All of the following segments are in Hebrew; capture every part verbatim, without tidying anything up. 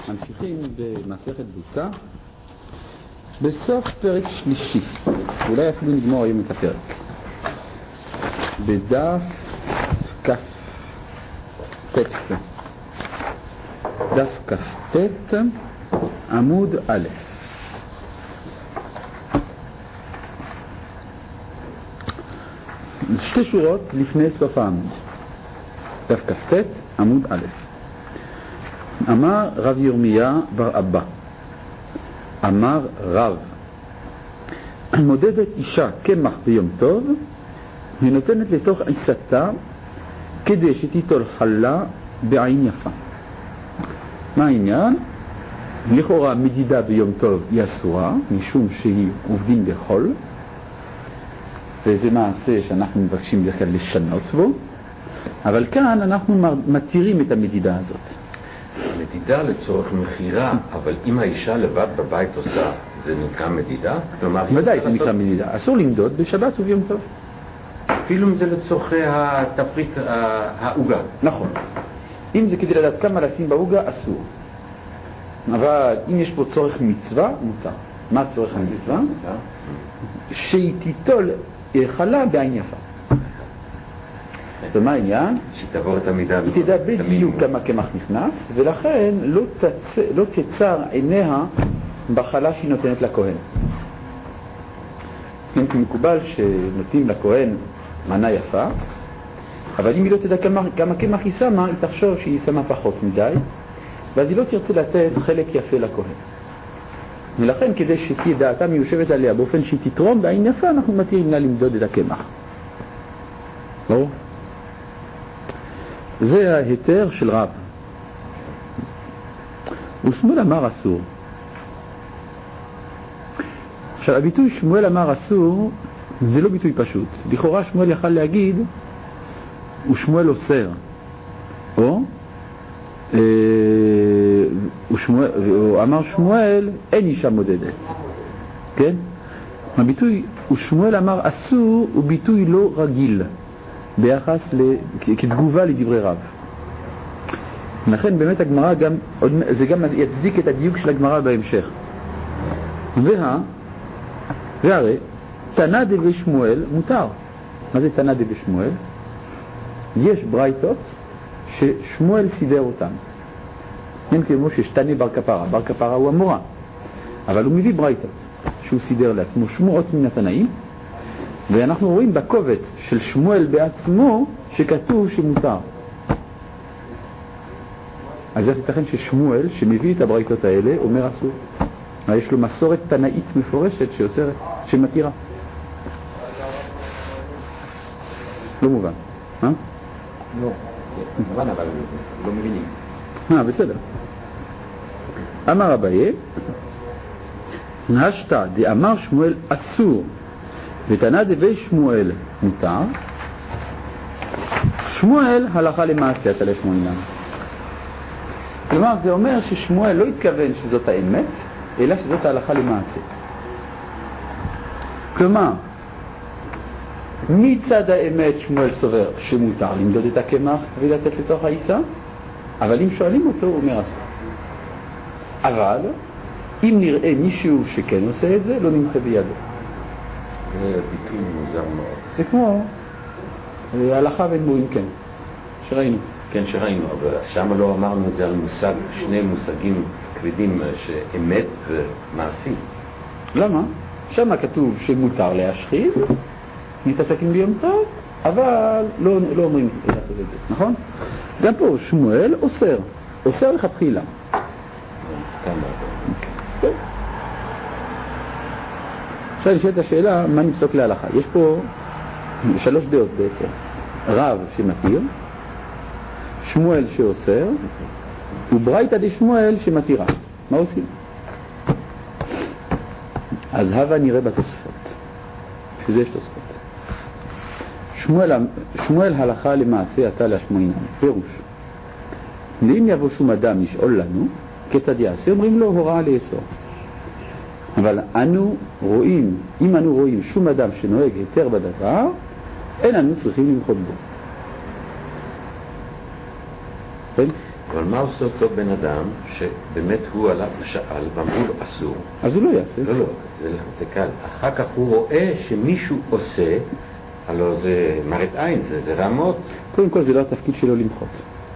ממשיכים במסכת בוצה בסוף פרק שלישי, אולי אפילו נגמור היום את הפרק בדף כף ט' דף כף ט' עמוד א'. שתי שורות לפני סוף העמוד, דף כף ט' עמוד א'. אמר רב ירמיה בר אבא, אמר רב, מודדת אישה קמח ביום טוב ונותנת לתוך עיסתה כדי שתיטול חלה בעין יפה. מה העניין? לכאורה מדידה ביום טוב היא אסורה משום שהיא עובדים בחול, וזה מעשה שאנחנו מבקשים בכלל לשנות בו, אבל כאן אנחנו מתירים את המדידה הזאת. מדידה לצורך מחירה, אבל אם האישה לבד בבית עושה, זה נקרא מדידה? ודאי זה נקרא מדידה. אסור למדוד בשבת וביום טוב. אפילו אם זה לצורכי התפריט העוגה. נכון. אם זה כדי לדעת כמה לשים בעוגה, אסור. אבל אם יש פה צורך מצווה, מותר. מה צורך המצווה? שהיא תיטול חלה בעין יפה. ומה העניין? שתעבור את המידה. היא תדע בדיוק כמה קמח נכנס, ולכן לא, תצ... לא תצר עיניה בחלה שהיא נותנת לכהן. כן, כי מקובל שנותנים לכהן מנה יפה, אבל אם היא לא תדע כמה, כמה קמח היא שמה, היא תחשוב שהיא שמה פחות מדי, ואז היא לא תרצה לתת חלק יפה לכהן. ולכן כדי שתהיה דעתה מיושבת עליה באופן שהיא תתרום בעין יפה, אנחנו מתירים לה למדוד את הקמח. ברור? זה ההיתר של רב. ושמואל אמר אסור. עכשיו הביטוי שמואל אמר אסור זה לא ביטוי פשוט. לכאורה שמואל יכל להגיד ושמואל אוסר, או אה, ושמואל, או אמר שמואל אין אישה מודדת, כן? הביטוי ושמואל אמר אסור הוא ביטוי לא רגיל ביחס ל... כתגובה לדברי רב. לכן באמת הגמרא גם, זה גם יצדיק את הדיוק של הגמרא בהמשך. וה, והרי תנא דבי שמואל מותר. מה זה תנא דבי שמואל? יש ברייתות ששמואל סידר אותן. אין כמו שיש תנא בר כפרה. בר כפרה הוא המורה, אבל הוא מביא ברייתות שהוא סידר לעצמו שמועות מן התנאים, ואנחנו רואים בקובץ של שמואל בעצמו שכתוב שמותר. אז זה ייתכן ששמואל שמביא את הברייתות האלה אומר אסור. יש לו מסורת תנאית מפורשת שאוסרת, שמתירה. לא מובן. אה? לא, מובן אבל לא מבינים. אה, בסדר. אמר אביי, נשתא דאמר שמואל אסור ותנא דבי שמואל מותר, שמואל הלכה למעשה אתה לשמואלן. כלומר זה אומר ששמואל לא התכוון שזאת האמת, אלא שזאת ההלכה למעשה. כלומר מצד האמת שמואל סובר שמותר למדוד את הקמח ולתת לתוך העיסה, אבל אם שואלים אותו הוא אומר אסור. אבל אם נראה מישהו שכן עושה את זה, לא נמחה בידו. זה ביטוי מוזר מאוד. זה כמו הלכה בין מורים, כן, שראינו. כן, שראינו, אבל שם לא אמרנו את זה על מושג, שני מושגים כבדים, שאמת ומעשי. למה? שם כתוב שמותר להשחיז, מתעסקים ביום טוב, אבל לא, לא אומרים לעשות את זה, נכון? גם פה שמואל אוסר, אוסר לכתחילה. טוב. עכשיו נשאלת השאלה, מה נפסוק להלכה? יש פה שלוש דעות בעצם. רב שמתיר, שמואל שאוסר, וברייתא דשמואל שמתירה. מה עושים? אז הווה נראה בתוספות. שזה יש תוספות. שמואל, שמואל הלכה למעשה אתה להשמעינן. פירוש. ואם יבוא שום אדם לשאול לנו, כיצד יעשה? אומרים לו הוראה לאסור. אבל אנו רואים, אם אנו רואים שום אדם שנוהג היתר בדבר, אין אנו צריכים למחות בו. כן? אבל מה עושה אותו בן אדם שבאמת הוא הלך ושאל ואמרו לו אסור? אז הוא לא יעשה. לא, לא, זה, זה קל. אחר כך הוא רואה שמישהו עושה, הלוא זה מראת עין, זה, זה רמות. קודם כל זה לא התפקיד שלו למחות.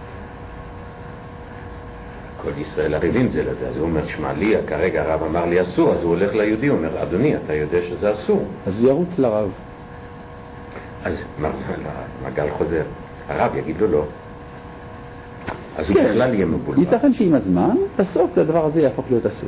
כל ישראל ערבים זה לזה, אז הוא אומר, שמע לי, כרגע הרב אמר לי אסור, אז הוא הולך ליהודי, הוא אומר, אדוני, אתה יודע שזה אסור. אז הוא ירוץ לרב. אז מה זה, מעגל חוזר. הרב יגיד לו לא. אז הוא כן, בכלל יהיה מבולבל. ייתכן שעם הזמן, בסוף הדבר הזה יהפוך להיות אסור.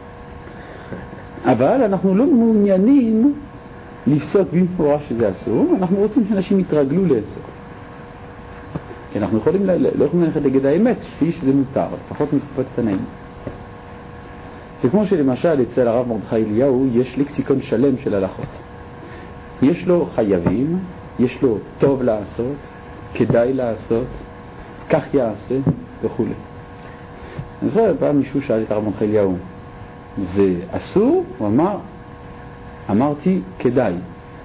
אבל אנחנו לא מעוניינים לפסוק במפורש שזה אסור, אנחנו רוצים שאנשים יתרגלו לאסור. כי אנחנו יכולים, לא יכולים ללכת נגד האמת, כפי שזה מותר, לפחות מתקופת התנאים. זה כמו שלמשל אצל הרב מרדכי אליהו יש לקסיקון שלם של הלכות. יש לו חייבים, יש לו טוב לעשות, כדאי לעשות, כך יעשה וכו'. אני זוכר, פעם מישהו שאל את הרב מרדכי אליהו, זה אסור? הוא אמר, אמרתי כדאי.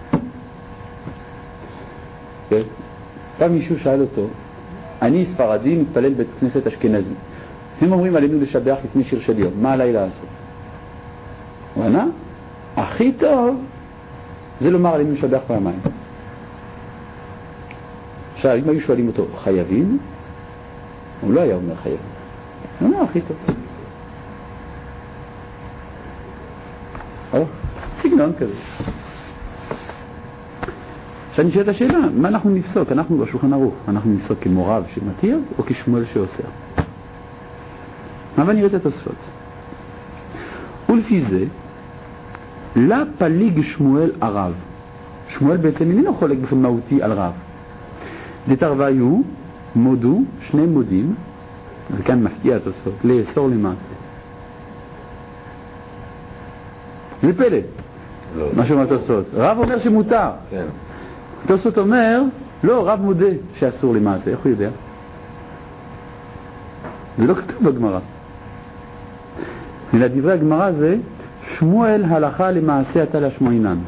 כן? פעם מישהו שאל אותו, אני ספרדי מתפלל בית כנסת אשכנזי. הם אומרים עלינו לשבח לפני שיר של יום, מה עליי לעשות? הוא ענה, הכי טוב זה לומר עלינו לשבח פעמיים. עכשיו, אם היו שואלים אותו, חייבים? הוא לא היה אומר חייבים. הוא אומר, הכי טוב. או, סגנון כזה. עכשיו אני שואל את השאלה, מה אנחנו נפסוק? אנחנו בשולחן ערוך, אנחנו נפסוק כמו רב שמתיר או כשמואל שאוסר? אבל נראה את התוספות. ולפי זה, לה פליג שמואל הרב. שמואל בעצם איננו חולק באופן מהותי על רב. דתרוויו, מודו, שני מודים, וכאן מפתיע התוספות, לאסור למעשה. זה פלא. לא, מה שאומר התוספות. רב אומר שמותר. כן. התוספות אומר, לא, רב מודה שאסור למעשה. איך הוא יודע? זה לא כתוב בגמרא. ולדברי הגמרא זה, שמואל הלכה למעשה אתה להשמועינן.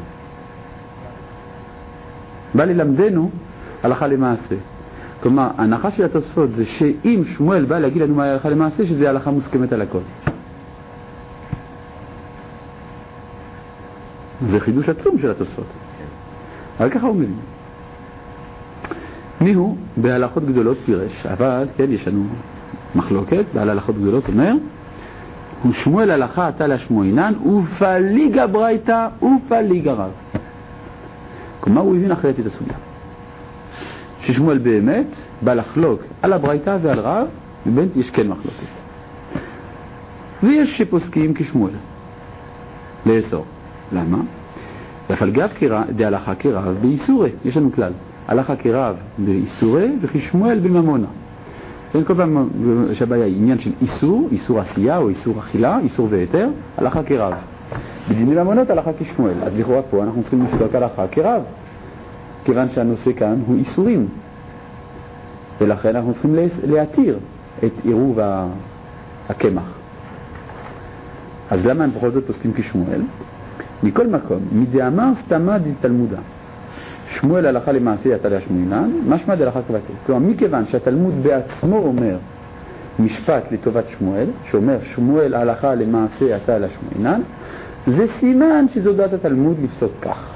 בא ללמדנו הלכה למעשה. כלומר, ההנחה של התוספות זה שאם שמואל בא להגיד לנו מה הלכה למעשה, שזה הלכה מוסכמת על הכל. זה חידוש עצום של התוספות. אבל ככה הוא מבין. מיהו בהלכות גדולות פירש, אבל כן, יש לנו מחלוקת, בעל הלכות גדולות אומר, הוא שמואל הלכה אתה להשמועינן, ופליג הברייתא ופליג הרב. כלומר, הוא הבין אחרת את הסוגיה. ששמואל באמת בא לחלוק על הברייתא ועל רב, ובאמת יש כן מחלוקת. ויש שפוסקים כשמואל, לאסור. למה? והפלגב דהלכה כרב באיסורי, יש לנו כלל. הלכה כרב באיסורי וכשמואל בממונה. כן, כל פעם שהבעיה היא עניין של איסור, איסור עשייה או איסור אכילה, איסור והיתר, הלכה כרב. בדיני ממונות הלכה כשמואל. אז לכאורה פה אנחנו צריכים לפסוק הלכה כרב, כיוון שהנושא כאן הוא איסורים. ולכן אנחנו צריכים להתיר את עירוב הקמח. אז למה הם בכל זאת פוסקים כשמואל? מכל מקום, מדאמר סתמה דתלמודה. שמואל הלכה למעשה אתה להשמועינן, משמע דהלכה כבתו. כלומר, מכיוון שהתלמוד בעצמו אומר משפט לטובת שמואל, שאומר שמואל הלכה למעשה אתה להשמועינן, זה סימן שזו דעת התלמוד לפסוק כך.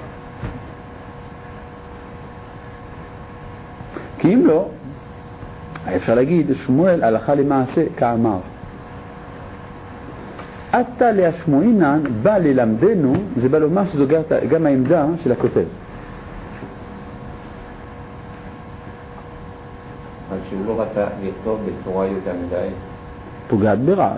כי אם לא, אפשר להגיד שמואל הלכה למעשה כאמר. אתה להשמועינן בא ללמדנו, זה בא לומר שזו גם העמדה של הכותב. אבל שהוא לא רצה לכתוב בצורה יותר מדי פוגעת ברב,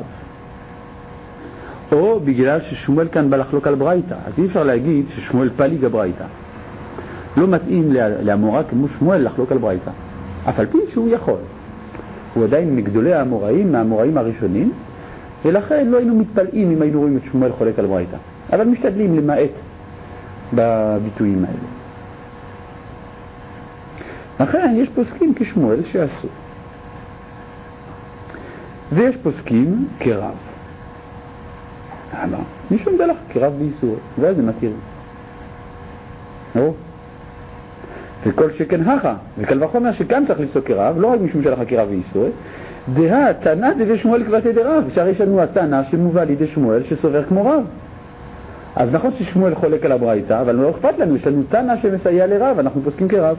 או בגלל ששמואל כאן בא לחלוק על ברייתא, אז אי אפשר להגיד ששמואל פליג הברייתא. לא מתאים לאמורא כמו שמואל לחלוק על ברייתא, אף על פי שהוא יכול. הוא עדיין מגדולי האמוראים, מהאמוראים הראשונים, ולכן לא היינו מתפלאים אם היינו רואים את שמואל חולק על ברייתא, אבל משתדלים למעט בביטויים האלה. לכן יש פוסקים כשמואל שעשו, ויש פוסקים כרב. למה? משום דלך כרב באיסור, ואז זה מתיר. לא? וכל שכן הכה, וקל וחומר שכאן צריך לפסוק כרב, לא רק משום שלך כרב באיסור, דה תנא דבי שמואל כבתי דרב, שהרי יש לנו התנא שמובא לידי שמואל שסובר כמו רב. אז נכון ששמואל חולק על הברייתא, אבל לא אכפת לנו, יש לנו תנא שמסייע לרב, אנחנו פוסקים כרב.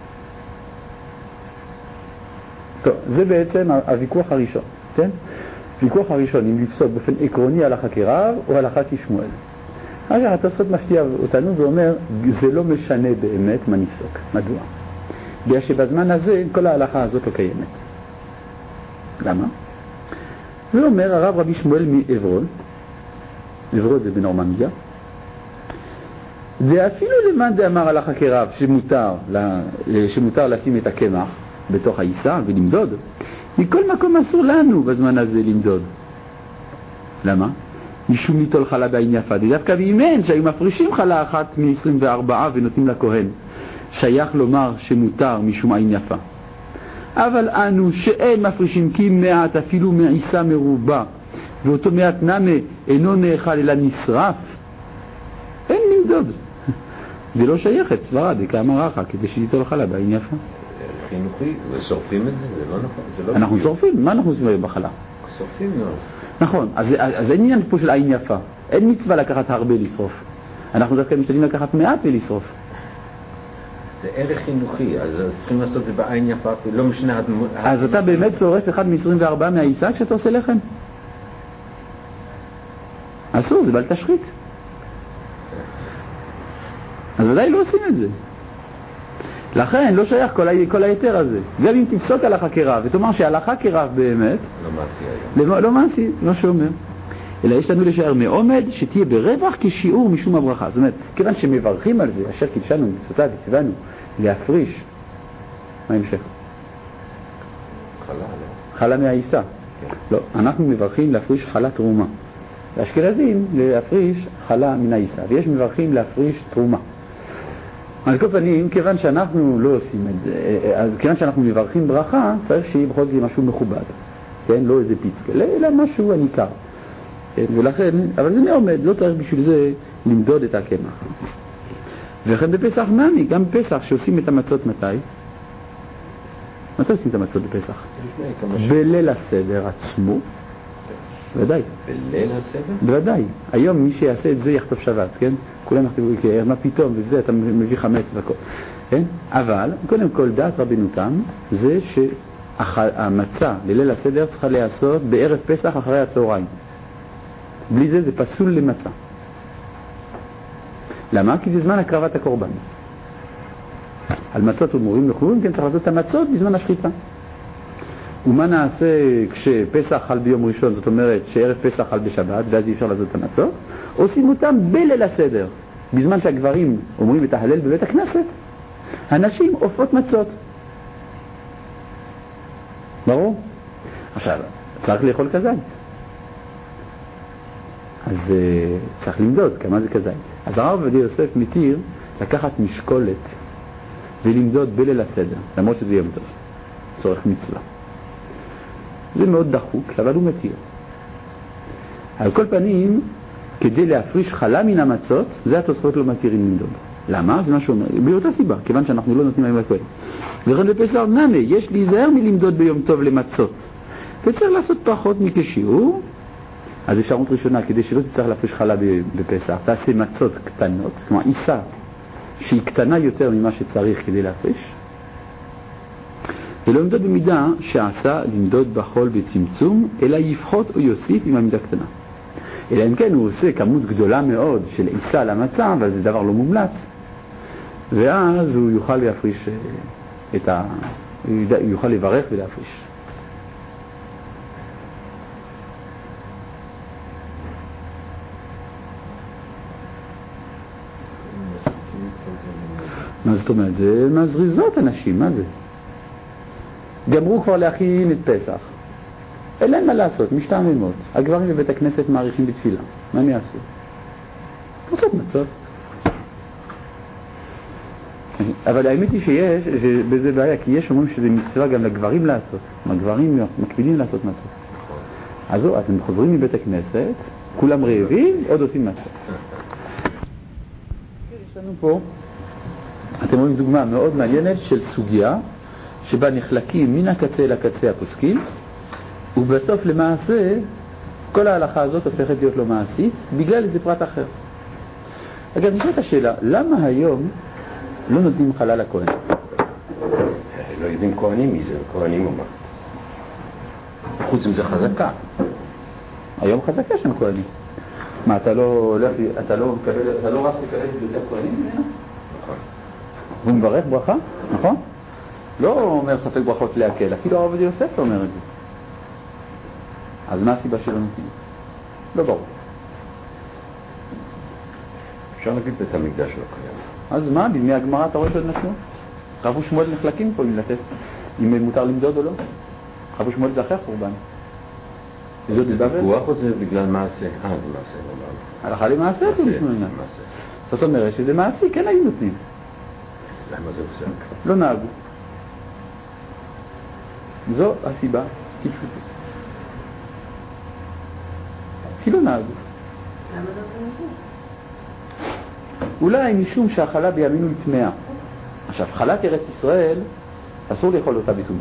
טוב, זה בעצם הוויכוח הראשון, כן? הוויכוח הראשון, אם לפסוק באופן עקרוני הלכה כרב או הלכה כשמואל. אז התוספות מפתיע אותנו ואומר, זה לא משנה באמת מה נפסוק. מדוע? בגלל שבזמן הזה כל ההלכה הזאת לא קיימת. למה? זה אומר הרב רבי שמואל מעברון, עברון זה בנורמנדיה, ואפילו למען דאמר הלכה כרב שמותר, שמותר לשים את הקמח בתוך העיסה ולמדוד, מכל מקום אסור לנו בזמן הזה למדוד. למה? משום ניטול חלה בעין יפה, דווקא בימיהן שהיו מפרישים חלה אחת מ-עשרים וארבע ונותנים לכהן, שייך לומר שמותר משום עין יפה. אבל אנו שאין מפרישים כי מעט אפילו מעיסה מרובה, ואותו מעט נמה אינו נאכל אלא נשרף, אין למדוד. זה לא שייך את סברה דקאמר רחא כדי שניטול חלה בעין יפה. חינוכי, ושורפים את זה, זה לא נכון. זה לא אנחנו בדיוק. שורפים, מה אנחנו עושים בחלה? שורפים מאוד. נכון, אז, אז אין עניין פה של עין יפה, אין מצווה לקחת הרבה לשרוף, אנחנו דווקא משתדלים לקחת מעט ולשרוף. זה ערך חינוכי, אז צריכים לעשות את זה בעין יפה, לא משנה... אז אתה באמת שורף אחד מ-עשרים וארבע מהעיסה כשאתה עושה לחם? אסור, זה בל תשחית. אז ודאי לא עושים את זה. לכן לא שייך כל, ה- כל היתר הזה. גם אם תפסוק הלכה כרב ותאמר שהלכה כרב באמת לא מעשי היום. לא, לא מעשי, לא שאומר. אלא יש לנו לשער מעומד שתהיה ברווח כשיעור משום הברכה. זאת אומרת, כיוון שמברכים על זה, אשר קידשנו מצוותיו וציוונו להפריש. מה המשך? חלה, לא? חלה מהעיסה. כן. לא, אנחנו מברכים להפריש חלה תרומה. האשכנזים להפריש חלה מן העיסה, ויש מברכים להפריש תרומה. על כל פנים, כיוון שאנחנו לא עושים את זה, אז כיוון שאנחנו מברכים ברכה, צריך שיהיה בכל זאת משהו מכובד. כן? לא איזה פיצקל, אלא משהו הניכר. ולכן, אבל זה מעומד, לא צריך בשביל זה למדוד את הקמח. ולכן בפסח נמי, גם בפסח שעושים את המצות מתי? מתי עושים את המצות בפסח? בליל הסדר עצמו. ודאי. בליל הסדר? בוודאי. היום מי שיעשה את זה יכתוב שבץ, כן? כולם יכתבו, מה פתאום, וזה אתה מביא חמץ וכל. כן? אבל, קודם כל, דעת רבנו תם, זה שהמצה לליל הסדר צריכה להיעשות בערב פסח אחרי הצהריים. בלי זה זה פסול למצה. למה? כי זה זמן הקרבת הקורבן. על מצות ומורים לחורים, כן, צריך לעשות את המצות בזמן השחיטה. ומה נעשה כשפסח חל ביום ראשון, זאת אומרת שערב פסח חל בשבת, ואז אי אפשר לעשות את המצות? עושים אותם בליל הסדר. בזמן שהגברים אומרים את ההלל בבית הכנסת, הנשים אופות מצות. ברור? עכשיו, צריך לאכול כזית. אז uh, צריך למדוד כמה זה כזית. אז הרב עובדיה יוסף מתיר לקחת משקולת ולמדוד בליל הסדר, למרות שזה יום טוב, צורך מצווה. זה מאוד דחוק, אבל הוא מתיר. על כל פנים, כדי להפריש חלה מן המצות, זה התוספות לא מתירים למדוד. למה? זה מה שהוא אומר. באותה סיבה, כיוון שאנחנו לא נותנים להם לכהן. וכן בפסח נמי, יש להיזהר מלמדוד ביום טוב למצות. וצריך לעשות פחות מכשיעור. אז אפשרות ראשונה, כדי שלא תצטרך להפריש חלה בפסח, תעשה מצות קטנות, כלומר עיסה שהיא קטנה יותר ממה שצריך כדי להפריש. ולא למדוד במידה שעשה למדוד בחול בצמצום, אלא יפחות או יוסיף עם המידה קטנה. אלא אם כן הוא עושה כמות גדולה מאוד של עיסה למצה, אבל זה דבר לא מומלץ, ואז הוא יוכל להפריש את ה... הוא יוכל לברך ולהפריש. מה זאת אומרת? זה מזריזות אנשים, מה זה? גמרו כבר להכין את פסח. אין להם מה לעשות, משתעממות. הגברים בבית הכנסת מעריכים בתפילה. מה הם יעשו? לעשות מצות. אבל האמת היא שיש, בזה בעיה, כי יש אומרים שזה מצווה גם לגברים לעשות. הגברים מקפידים לעשות מצות. אז זו, אז הם חוזרים מבית הכנסת, כולם רעבים, עוד עושים מצות. יש לנו פה, אתם רואים דוגמה מאוד מעניינת של סוגיה, שבה נחלקים מן הקצה לקצה הפוסקים, ובסוף למעשה כל ההלכה הזאת הופכת להיות לא מעשית בגלל איזה פרט אחר. אגב, נשאלת השאלה, למה היום לא נותנים חלה לכהן? לא יודעים כהנים מי זה, כהנים או מה? חוץ מזה חזקה. היום חזקה שם כהנים. מה, אתה לא הולך, אתה לא מקבל, אתה לא רץ לקבל יותר כהנים ממנו? נכון. הוא מברך ברכה, נכון? לא אומר ספק ברכות להקל, אפילו הרב עובדיה יוסף אומר את זה. אז מה הסיבה שלא נותנים? לא ברור. אפשר להגיד בית המקדש לא קיים. אז מה, בימי הגמרא אתה רואה שעוד נתנו? רב ושמואל נחלקים פה אם לתת, אם מותר למדוד או לא. רב ושמואל זה אחרי חורבן. זה דיווח או זה בגלל מעשה? אה, זה מעשה, לא מעלה. הלכה למעשה אתה משמעו עניין. זאת אומרת שזה מעשי, כן היו נותנים. למה זה עושה? לא נהגו. זו הסיבה, כפשוטו. כי לא נהגו. למה לא נהגו? אולי משום שהחלה בימינו היא טמאה. עכשיו, חלת ארץ ישראל אסור לאכול אותה בטומאה.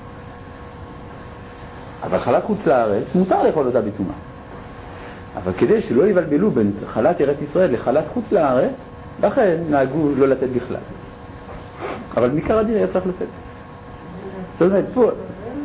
אבל חלת חוץ לארץ מותר לאכול אותה בטומאה. אבל כדי שלא יבלבלו בין חלת ארץ ישראל לחלת חוץ לארץ, לכן נהגו לא לתת בכלל. אבל מעיקר הדין היה צריך לתת. זאת אומרת, פה... ממתי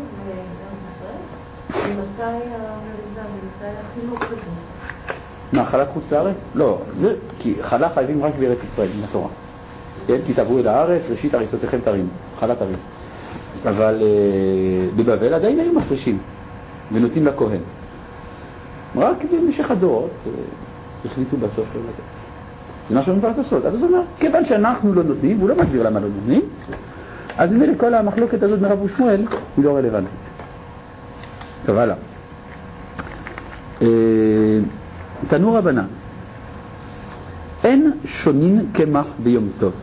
המריזה, ממתי החינוך הזה? מה, חלת חוץ לארץ? לא, זה כי חלה חייבים רק בארץ ישראל, מן התורה. כן, כי תבואו אל הארץ, ראשית הריסותיכם תרימו, חלת תרימו. אבל בבבל עדיין היו מפרישים ונותנים לכהן. רק במשך הדורות החליטו בסוף לא לתת. זה מה שאומרים לעשות. אז הוא אומר, כיוון שאנחנו לא נותנים, והוא לא מסביר למה לא נותנים, אז נראה לי כל המחלוקת הזאת מרב ושמואל היא לא רלוונטית. טוב, הלאה. תנו רבנן, אין שונין קמח ביום טוב,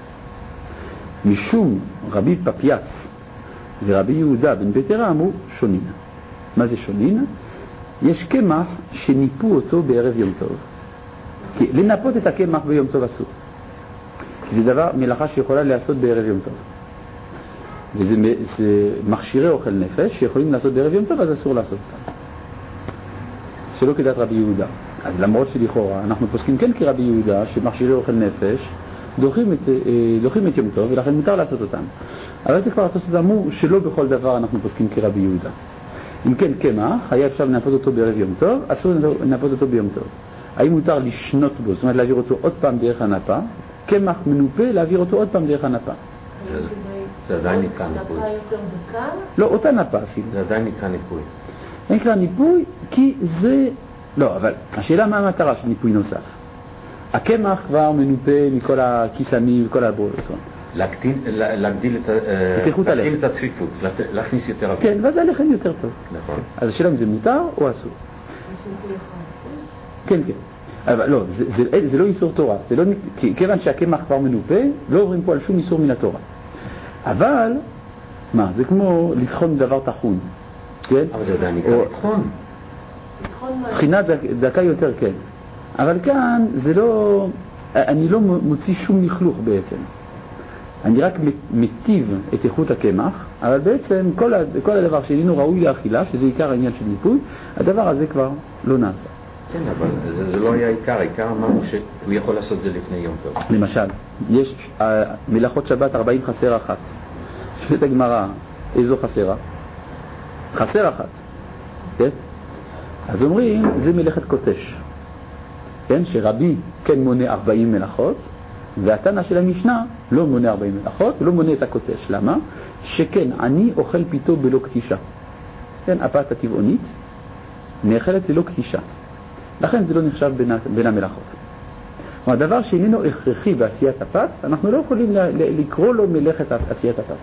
משום רבי פפיאס ורבי יהודה בן ביתרא אמרו שונין. מה זה שונין? יש קמח שניפו אותו בערב יום טוב. כי לנפות את הקמח ביום טוב אסור. כי זה דבר, מלאכה שיכולה לעשות בערב יום טוב. וזה זה מכשירי אוכל נפש שיכולים לעשות בערב יום טוב, אז אסור לעשות אותם. שלא כדעת רבי יהודה. אז למרות שלכאורה אנחנו פוסקים כן כרבי יהודה שמכשירי אוכל נפש דוחים את, דוחים את יום טוב ולכן מותר לעשות אותם. אבל זה כבר התוספות אמרו שלא בכל דבר אנחנו פוסקים כרבי יהודה. אם כן קמח היה אפשר לנפות אותו בערב יום טוב, אסור לנפות אותו ביום טוב. האם מותר לשנות בו, זאת אומרת להעביר אותו עוד פעם דרך הנפה? קמח מנופה להעביר אותו עוד פעם דרך הנפה. זה עדיין נקרא ניפוי. לא, אותה נפה אפילו. זה עדיין נקרא ניפוי. אין נקרא ניפוי כי זה... לא, אבל השאלה מה המטרה של ניפוי נוסף. הקמח כבר מנופה מכל הכיסמים וכל הברואות. להגדיל את הצפיפות, להכניס יותר אוויר. כן, ואז הלחם יותר טוב. נכון. אז השאלה אם זה מותר או אסור. כן, כן. אבל לא, זה, זה, זה לא איסור תורה. זה לא, כיוון שהקמח כבר מנופה, לא עוברים פה על שום איסור מן התורה. אבל, מה, זה כמו לטחון דבר תחון. כן? אבל זה עדיין נקרא לטחון. בחינה דקה יותר, כן. אבל כאן זה לא, אני לא מוציא שום לכלוך בעצם. אני רק מטיב את איכות הקמח, אבל בעצם כל, כל הדבר שאינו ראוי לאכילה, שזה עיקר העניין של ניפוי, הדבר הזה כבר לא נעשה. כן, אבל זה, זה לא היה עיקר, עיקר אמרנו שהוא יכול לעשות זה לפני יום טוב. למשל, יש uh, מלאכות שבת ארבעים חסר אחת. שפט הגמרא, איזו חסרה? חסר אחת. כן? אז אומרים, זה מלאכת קוטש. כן? שרבי כן מונה ארבעים מלאכות, והתנא של המשנה לא מונה ארבעים מלאכות, ולא מונה את הקוטש. למה? שכן, אני אוכל פיתו בלא קטישה. כן, הפת הטבעונית נאכלת ללא קטישה. לכן זה לא נחשב בין, בין המלאכות. כלומר, דבר שאיננו הכרחי בעשיית הפת, אנחנו לא יכולים ל, ל, לקרוא לו מלאכת עשיית הפת.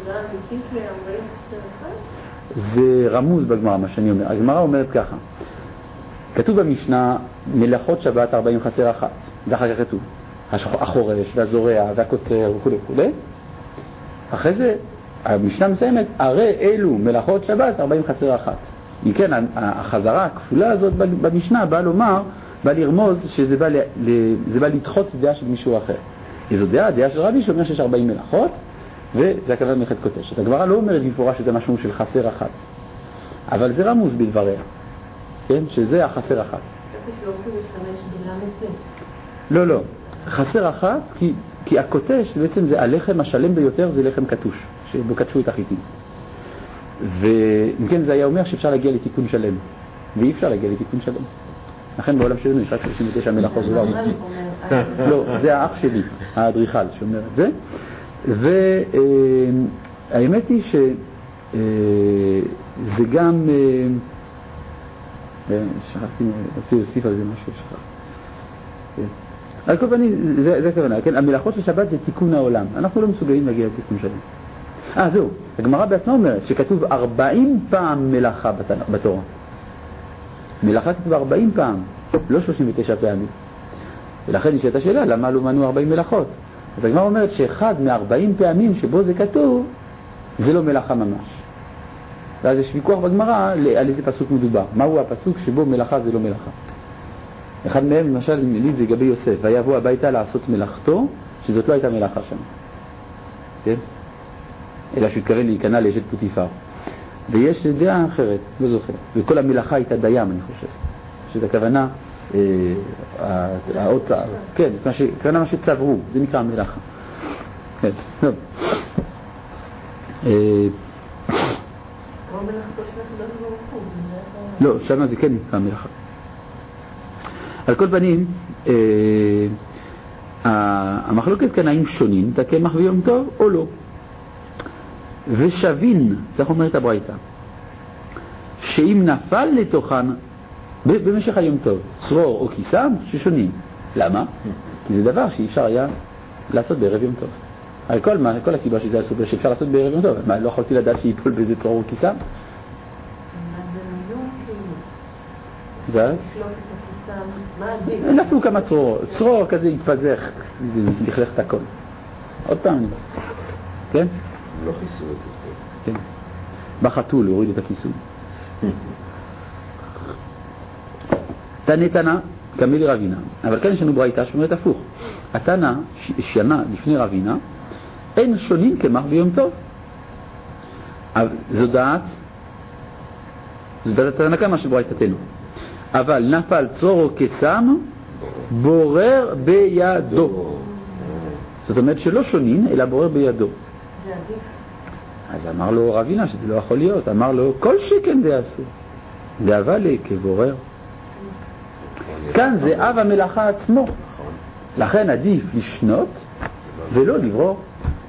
זה רמוז בגמרא, מה שאני אומר. הגמרא אומרת ככה, כתוב במשנה מלאכות שבת ארבעים חסר אחת, ואחר כך כתוב החורש והזורע והקוצר וכו' וכו'. אחרי זה המשנה מסיימת, הרי אלו מלאכות שבת ארבעים חסר אחת. מכן החזרה הכפולה הזאת במשנה באה לומר, באה לרמוז שזה בא, ל, זה בא לדחות דעה של מישהו אחר. איזו דעה, דעה של רבי שאומר שיש ארבעים מלאכות, וזה הכוונה מלאכת קוטש. הגמרא לא אומרת במפורש שזה משהו של חסר אחת. אבל זה רמוז בדבריה, כן? שזה החסר אחת. איפה שלא רוצים להשתמש בלמד זה? לא, לא. חסר אחת, כי, כי הקוטש בעצם זה הלחם השלם ביותר, זה לחם קטוש, שבו קטשו את החיטים. ואם כן זה היה אומר שאפשר להגיע לתיקון שלם, ואי אפשר להגיע לתיקון שלם. לכן בעולם שלנו יש רק שלושים ותשע מלאכות. לא, זה האח שלי, האדריכל שאומר את זה. והאמת היא שזה גם, שכחתי, רציתי להוסיף על זה משהו שכח. על כל פנים, זה הכוונה, כן? המלאכות של שבת זה תיקון העולם. אנחנו לא מסוגלים להגיע לתיקון שלם. אה, זהו. הגמרא בעצמה אומרת שכתוב ארבעים פעם מלאכה בתורה. מלאכה כתוב ארבעים פעם, לא שלושים ותשע פעמים. ולכן נשאלת השאלה, למה לא מנו ארבעים מלאכות? אז הגמרא אומרת שאחד מ-ארבעים פעמים שבו זה כתוב, זה לא מלאכה ממש. ואז יש ויכוח בגמרא על איזה פסוק מדובר. מהו הפסוק שבו מלאכה זה לא מלאכה? אחד מהם, למשל, לי זה לגבי יוסף, ויבוא הביתה לעשות מלאכתו, שזאת לא הייתה מלאכה שם. כן? אלא שהוא התכוון להיכנע לאשת פוטיפר. ויש דעה אחרת, לא זוכר. וכל המלאכה הייתה דיים, אני חושב. שזו הכוונה, ההוצאה, כן, הכוונה מה שצברו, זה נקרא מלאכה. כן, טוב. לא, שם זה כן נקרא מלאכה. על כל פנים, המחלוקת כאן האם שונים, את הקמח ויום טוב או לא. ושבין, כך אומרת הברייתא, שאם נפל לתוכן במשך היום טוב, צרור או כיסם, ששונים. למה? כי זה דבר שאי אפשר היה לעשות בערב יום טוב. הרי כל, מה, כל הסיבה שזה אסור שאפשר לעשות בערב יום טוב, מה, לא יכולתי לדעת שיפול באיזה צרור או כיסם? זה? נפלו כמה צרור, צרור כזה יתפזך, לכלך את הכל. עוד פעם, כן? לא חיסו את זה. כן. בחתול הוריד את הכיסוי. תנא תנא כמלי רבינה, אבל כאן יש לנו ברייתא שאומרת הפוך. התנא שנה לפני רבינה אין שונים קמח ביום טוב. זו דעת, זו דעת התנא כמה של ברייתתנו. אבל נפל צרור או קסם בורר בידו. זאת אומרת שלא שונים אלא בורר בידו. אז אמר לו רבינה שזה לא יכול להיות, אמר לו כל שכן זה אסור, אבל כבורר. כאן זה אב המלאכה עצמו, לכן עדיף לשנות ולא לברור.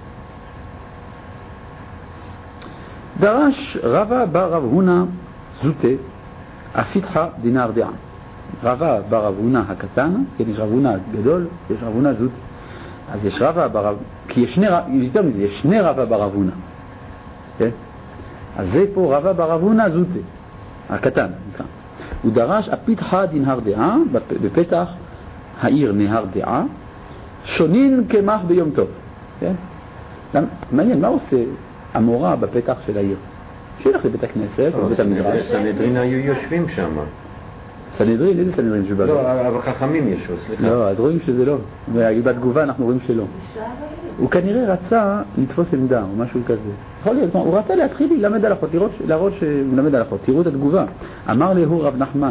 דרש רבא בר רב הונא זוטה אפיתחא דינר דעה. רבא בר רב הונא הקטן, כן, יש רב הונא גדול, יש רב הונא זוטה. אז יש רבא בר רב, כי יש שני, יותר מזה, יש שני רבא בר רב הונא. כן? אז זה פה רבא בר רב הונא זוטה, הקטן, נקרא. הוא דרש אפיתחא דנהר דעה, בפתח העיר נהר דעה, שונין קמח ביום טוב. כן? מעניין, מה עושה המורה בפתח של העיר? שילך לבית הכנסת, לבית המדרש. סנהדרין היו יושבים שם. סנהדרין? איזה סנהדרין שבא? לא, אבל חכמים ישו, סליחה. לא, אז רואים שזה לא. בתגובה אנחנו רואים שלא. הוא כנראה רצה לתפוס עמדה או משהו כזה. יכול להיות, הוא רצה להתחיל ללמד הלכות, להראות שהוא מלמד הלכות. תראו את התגובה. אמר לו רב נחמן,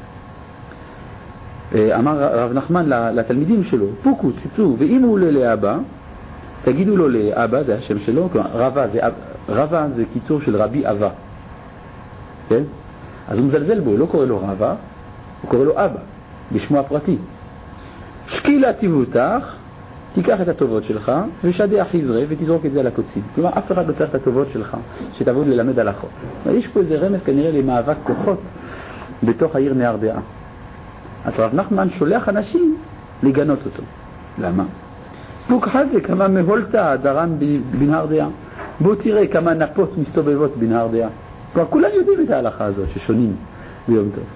אמר רב נחמן לתלמידים שלו, פוקו, צצו, ואם הוא עולה לאבא, תגידו לו לאבא, זה השם שלו, רבא זה, רבא זה קיצור של רבי אבא. כן? אז הוא מזלזל בו, לא קורא לו רבא, הוא קורא לו אבא, בשמו הפרטי. שקילה תיבותך, תיקח את הטובות שלך, ושדע חיזרה ותזרוק את זה על הקוצים. כלומר, אף אחד לא צריך את הטובות שלך, שתעבוד ללמד הלכות. יש פה איזה רמז כנראה למאבק כוחות בתוך העיר נהר דעה. אז רב נחמן שולח אנשים לגנות אותו. למה? פוק חזה כמה מהולתה דרן בנהר דעה. בוא תראה כמה נפות מסתובבות בנהר דעה. כבר כולם יודעים את ההלכה הזאת ששונים ביום טוב.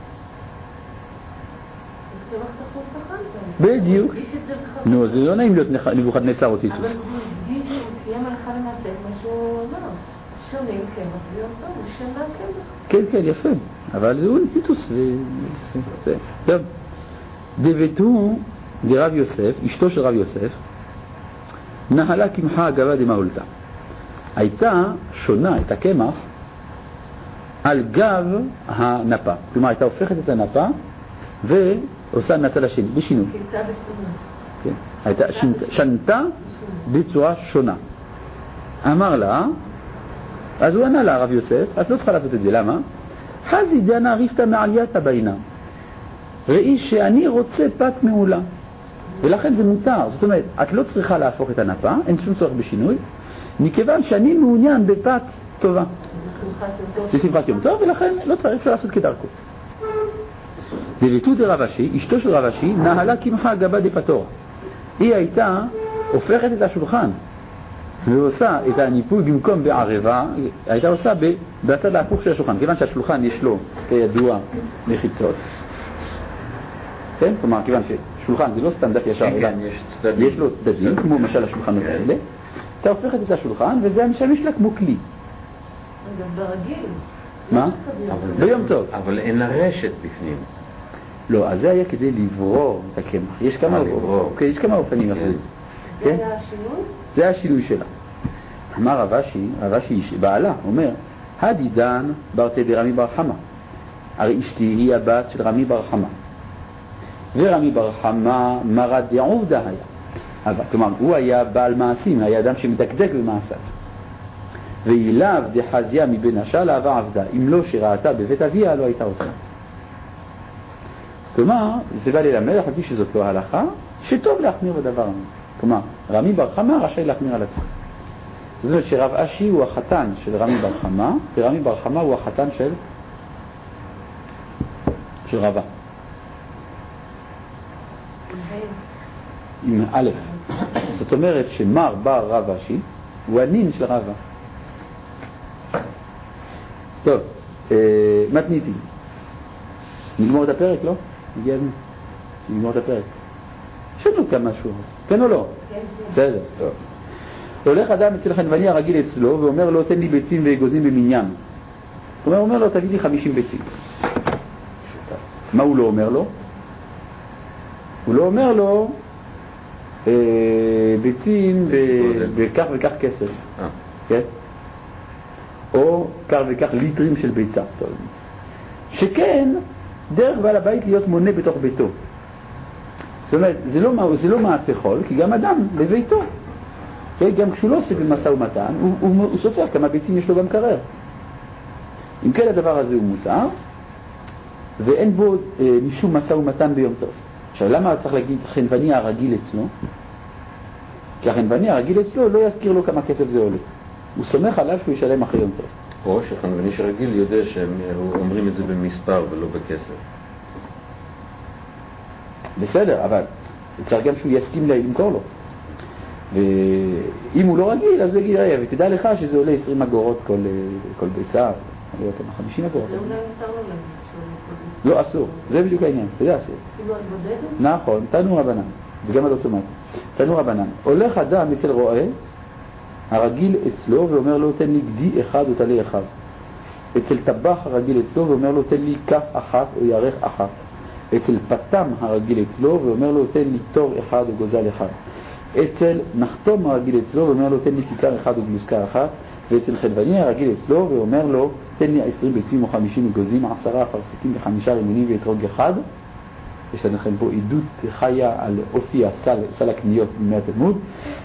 בדיוק. נו, זה לא נעים להיות נבוכדנצר או טיטוס. אבל בגלל שהוא קיים הלכה למעשה את מה שהוא אמר. שונים קמח ביום טוב, הוא שנה קמח. כן, כן, יפה. אבל זהו טיטוס. טוב. דבתו דרב יוסף, אשתו של רב יוסף, נהלה קמחה אגבה דמהולתה. הייתה שונה את הקמח על גב הנפה. כלומר, הייתה הופכת את הנפה ועושה מהצד השני, בשינוי. כן. הייתה שנתה בצורה שונה. אמר לה, אז הוא ענה לה, הרב יוסף, את לא צריכה לעשות את זה, למה? חזי דנה ריפתא מעלייתא בעינה. ראי שאני רוצה פת מעולה, ולכן זה מותר. זאת אומרת, את לא צריכה להפוך את הנפה, אין שום צורך בשינוי, מכיוון שאני מעוניין בפת טובה. זה שמחת יום טוב, ולכן לא צריך אפשר לעשות כדרכו. דלתו דרב אשי, אשתו של רב אשי, נהלה קמחה גבה דפתורה. היא הייתה הופכת את השולחן ועושה את הניפוי במקום בערבה, הייתה עושה בצד ההפוך של השולחן, כיוון שהשולחן יש לו כידוע מחיצות, כן? כלומר, כיוון ששולחן זה לא סתם דף ישר, אלא יש לו צדדים, כמו למשל השולחנות האלה, אתה הופכת את השולחן וזה משמש לה כמו כלי. גם ברגיל. מה? ביום טוב. אבל אין לה רשת בפנים. לא, אז זה היה כדי לברור את הקמח. יש כמה אופנים. יש כמה אופנים לעשות את זה. זה היה השינוי? זה היה השינוי שלה. אמר רב אשי, רב אשי בעלה, אומר, הדידן ברתי ברמי בר חמא. הרי אשתי היא הבת של רמי בר חמא. ורמי בר חמא מרד דעובדא היה. כלומר, הוא היה בעל מעשים, היה אדם שמדקדק במעשיו. ואילאו דחזיה מבין השל אהבה עבדה. אם לא שראתה בבית אביה לא הייתה עושה. כלומר, זה בא ללמד, חשבתי שזאת לא הלכה, שטוב להחמיר בדבר הזה. כלומר, רמי בר חמא רשאי להחמיר על עצמו. זאת אומרת שרב אשי הוא החתן של רמי בר חמא, ורמי בר חמא הוא החתן של של רבא. עם א'. זאת אומרת שמר בר רב אשי הוא הנין של רבא. טוב, אה, מתניתי. נגמור את הפרק, לא? הגיע הזמן. נגמור את הפרק. יש לנו כמה שורות, כן או לא? כן. בסדר, טוב. הולך אדם אצל חנווני הרגיל אצלו ואומר לו, תן לי ביצים ואגוזים במניין. הוא אומר לו, תביא לי חמישים ביצים. מה הוא לא אומר לו? הוא לא אומר לו, אה, ביצים וכך וכך כסף. כן? או כך וכך ליטרים של ביצה. שכן, דרך בעל הבית להיות מונה בתוך ביתו. זאת אומרת, זה לא, זה לא מעשה חול, כי גם אדם בביתו. גם כשהוא לא עושה במשא ומתן, הוא, הוא, הוא סופר כמה ביצים יש לו במקרר. אם כן, הדבר הזה הוא מותר, ואין בו אה, משום משא ומתן ביום טוב. עכשיו, למה צריך להגיד חנווני הרגיל אצלו? כי החנווני הרגיל אצלו לא יזכיר לו כמה כסף זה עולה. הוא סומך עליו שהוא ישלם אחרי יום טוב. או שחנווני שרגיל יודע שהם אומרים את זה במספר ולא בכסף. בסדר, אבל צריך גם שהוא יסכים למכור לו. ואם הוא לא רגיל, אז הוא יגיד, ראה, ותדע לך שזה עולה עשרים אגורות כל, כל ביצה, או כמה, חמישים אגורות. זה אולי מותר לו להגיד. לא, אסור. זה בדיוק העניין. זה אסור. כאילו על בודדת? נכון, תנו רבנן. וגם על אוטומט. תנו רבנן. הולך אדם אצל רועה, הרגיל אצלו, ואומר לו, תן לי גדי אחד או תלי אחד. אצל טבח הרגיל אצלו, ואומר לו, תן לי כף אחת או ירך אחת. אצל פתם הרגיל אצלו, ואומר לו, תן לי תור אחד או גוזל אחד. אצל נחתום הרגיל אצלו, ואומר לו, תן לי כיכר אחד או גלוסקה אחת. ואצל חלבני הרגיל אצלו, ואומר לו, תן לי עשרים ביצים או חמישים אגוזים, עשרה אפרסקים וחמישה רימונים ואתרוג אחד. יש לכם פה עדות חיה על אופי הסל, סל הקניות בימי התלמוד.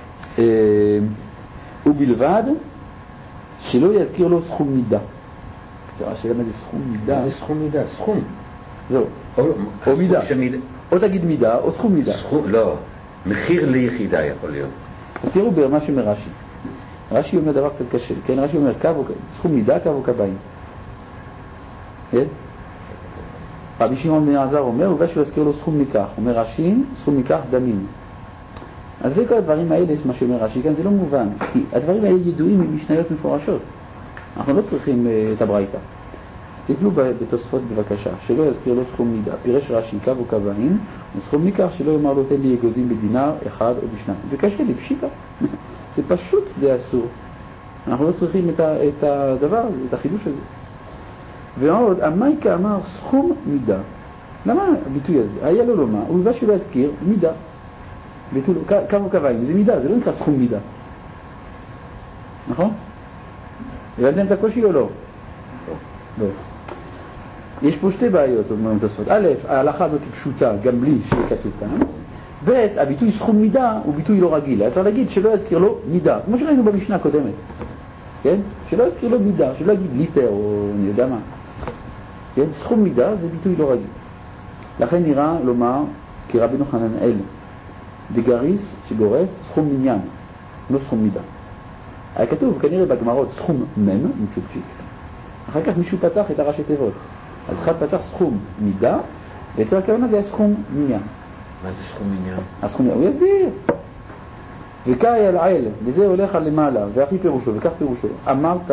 ובלבד שלא יזכיר לו סכום מידה. השאלה מה זה סכום מידה? זה סכום מידה, סכום. זהו. או, או מידה. שמידה. או תגיד מידה או סכום מידה. סכום, לא. מחיר ליחידה יכול להיות. אז תראו ברמה שמרש"י. רש"י אומר דבר קצת קשה. כן, רש"י אומר קו או סכום מידה, קו או קביים. כן? רבי שמעון בן אלעזר אומר, ובא שהוא יזכיר לו סכום ניקח. אומר רש"י, סכום ניקח דמים. אז זה כל הדברים האלה, מה שאומר רש"י, כאן זה לא מובן, כי הדברים האלה ידועים ממשניות מפורשות. אנחנו לא צריכים uh, את הברייתא. תסתכלו בתוספות בבקשה, שלא יזכיר לו סכום מידה. פירש רש"י קו או קביים, וסכום ניקח שלא יאמר לו תן לי אגוזים בדינר אחד או בשניים. וקשה לי, פשיטה. זה פשוט די אסור. אנחנו לא צריכים את, ה, את הדבר הזה, את החידוש הזה. ועוד, המייקה אמר סכום מידה. למה הביטוי הזה? היה לו לומר, הוא בא שלא יזכיר מידה. קו או קביים, זה מידה, זה לא נקרא סכום מידה. נכון? הבנתם את הקושי או לא? לא. יש פה שתי בעיות, אומרים תוספות. א', ההלכה הזאת היא פשוטה, גם בלי שיהיה כתוב כאן. ב', הביטוי סכום מידה הוא ביטוי לא רגיל. אפשר להגיד שלא יזכיר לו מידה, כמו שראינו במשנה הקודמת. כן? שלא יזכיר לו מידה, שלא יגיד ליטר או אני יודע מה. כן? סכום מידה זה ביטוי לא רגיל. לכן נראה לומר, כי רבינו חננאל, דגריס שגורס סכום מניין, לא סכום מידה. היה כתוב כנראה בגמרות סכום מם, מצ'ופצ'יק. אחר כך מישהו פתח את הראשי תיבות. אז אחד פתח סכום מידה, ואצל הכוונה זה הסכום מניין. מה זה סכום מניין? הסכום מניין, הוא יסביר. וקאי על עיל, וזה הולך על למעלה, והכי פירושו, וכך פירושו. אמרת,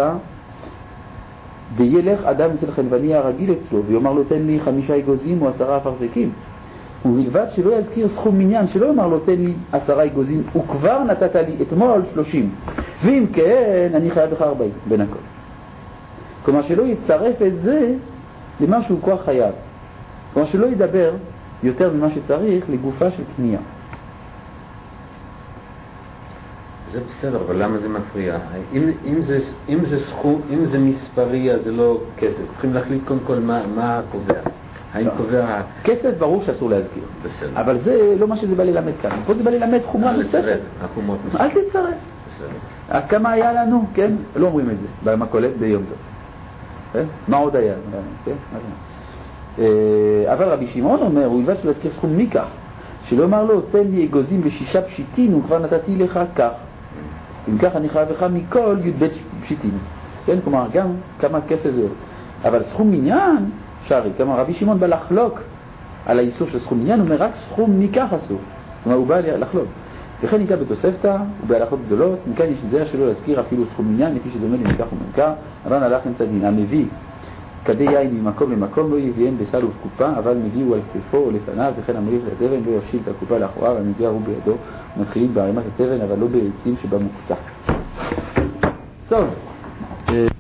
וילך אדם אצל חנווני הרגיל אצלו, ויאמר לו תן לי חמישה אגוזים או עשרה אפרסקים. ובלבד שלא יזכיר סכום מניין, שלא יאמר לו תן לי עשרה אגוזים, וכבר נתת לי אתמול שלושים. ואם כן, אני חייב לך ארבעים, בין הכל. כלומר שלא יצרף את זה למה שהוא כוח חייב. כלומר שלא ידבר יותר ממה שצריך לגופה של קנייה. זה בסדר, אבל למה זה מפריע? אם, אם, זה, אם זה סכום, אם זה מספרי, אז זה לא כסף. צריכים להחליט קודם כל מה, מה קובע. האם לא. קובע... כסף ברור שאסור להזכיר. בסדר. אבל זה לא מה שזה בא ללמד כאן. פה זה בא ללמד חומרה נוספת. אל תצרף. בסדר. אז כמה היה לנו, כן? לא אומרים את זה. במקולת ביום טוב. כן? מה עוד היה? כן? אבל רבי שמעון אומר, הוא ילבד שלא להזכיר סכום מכך. שלא אמר לו, תן לי אגוזים בשישה פשיטין, וכבר נתתי לך כך. אם כך אני חייב לך מכל י"ב פשיטין. כן? כלומר, גם כמה כסף זה. אבל סכום מניין, שרי, כלומר, רבי שמעון בא לחלוק על האיסור של סכום מניין, הוא אומר, רק סכום מכך אסור. כלומר, הוא בא לחלוק. וכן ניכר בתוספתא, ובהלכות גדולות, מכאן יש זרע שלא להזכיר אפילו סכום מניין, לפי שדומה למכך וממכר, רן הלך אמצע דין. המביא כדי יין ממקום למקום לא יביאם בסל ובקופה, אבל מביאו על כתפו או לפניו, וכן המוליך לתבן לא יפשיל את הקופה לאחוריו, המביאה הוא בידו, מתחילים בערימת התבן, אבל לא בעצים שבה מוקצה. טוב.